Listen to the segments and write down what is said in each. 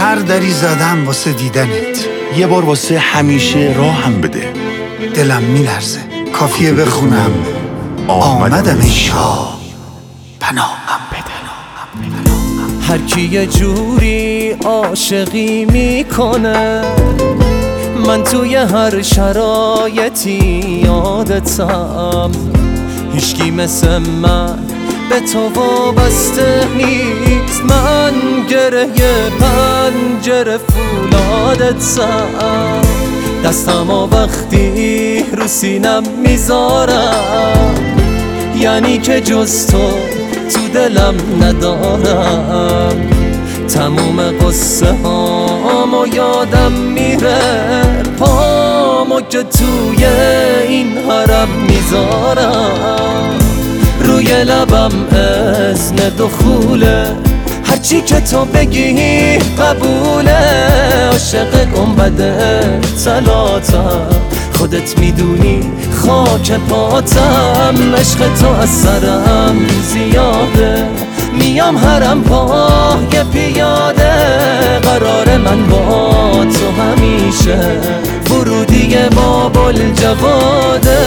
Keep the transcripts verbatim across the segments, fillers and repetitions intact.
هر دری زدم واسه دیدنت. یه بار واسه همیشه راهم بده. دلم میلرزه کافیه بخونم آمدم ای شاه پناهم بده. هر کی یه جوری عاشقی میکنه، من توی هر شرایطی یادتم. هیچکی مثل من به تو وابسته نیست، من گره پنجره فولادتم. دستمو وقتی رو سینم میذارم، یعنی که جز تو تو دلم ندارم. تموم قصه هامو یادم میره، پامو که توی این حرم میذارم. روی لبم اذن دخوله، هرچی که تو بگی قبوله. عاشق گنبد طلاتم، خودت میدونی خاک پاتم. عشق تو از سرم زیاده، میام حرم پای پیاده. قرار من با تو همیشه، ورودی باب الجواده.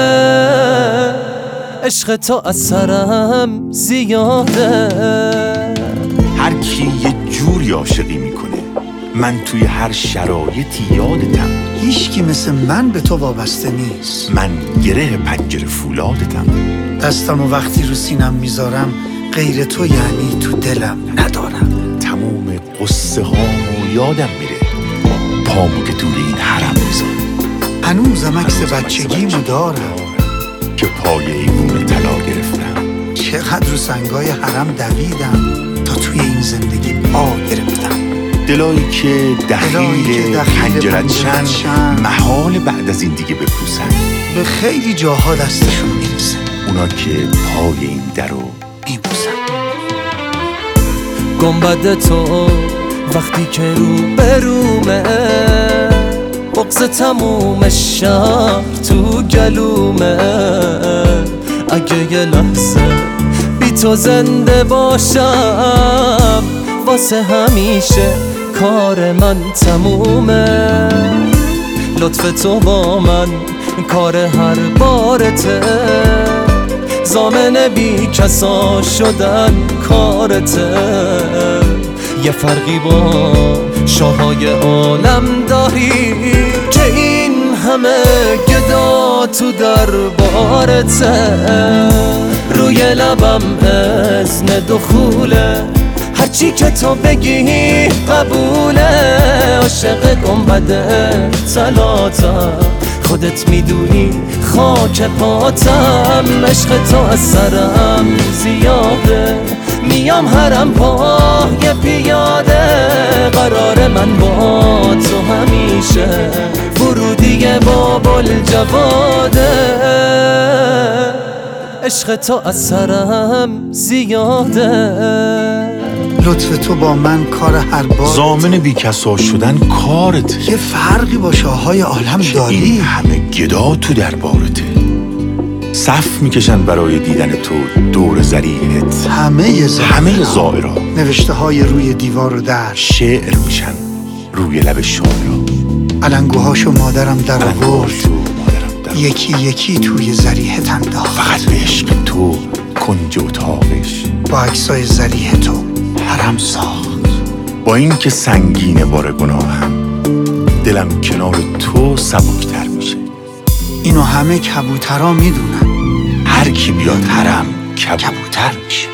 عشق تو از سرم زیاده. هر کی یه جوری عاشقی میکنه، من توی هر شرایطی یادتم. هیچکی مثل من به تو وابسته نیست، من گره پنجره فولادتم. دستمو وقتی رو سینم میذارم، غیر تو یعنی تو دلم ندارم. تموم قصه هامو یادم میره، پامو که توی این حرم میذارم. هنوزم عکس بچگیمو دارم که پای ایوون طلا گرفتم. چقدر رو سنگای حرم دویدم تا توی این زندگی پا گرفتم. دلایی که دخیل پنجرت شن، محال بعد از این دیگه بپوسن. به خیلی جاها دستشون میرسه، اونا که پای این درو میبوسن. گنبد تو وقتی که رو برومه، بغض تموم شهر تو گلومه. اگه یه لحظه بی تو زنده باشم، واسه همیشه کار من تمومه. لطف تو با من کار هر بارته، ضامن بی کسا شدن کارته. یه فرقی با شاهای عالم داری که این همه گدا تو دربارته. روی لبم اذن دخوله، هرچی که تو بگی قبوله. عاشق گنبد طلاتم، خودت میدونی خاک پاتم. عشق تو از سرم زیاده، میام حرم پای پیاده. قرار من با تو همیشه، ورودی باب الجواده. عشق تو از سرم زیاده، لطف تو با من کار هر بار. ضامن بیکسا شدن کارت. یه فرقی با شاههای عالم داری، این همه گدا تو دربارته. صف میکشن برای دیدن تو دور زریحت، همه زائرها. همه زائرها نوشته های روی دیوار و در، شعر میشن روی لب شاعرها. علنگوهاشو مادرم در آورد، یکی یکی توی زریحت انداخت. فقط به عشق تو کنج اتاقش با عکسای زریح تو حرم ساخت. با این که سنگین بار گناهم، دلم کنار تو سبکتر میشه. اینو همه کبوترها میدونن، هر کی بیاد حرم کبوتر میشه.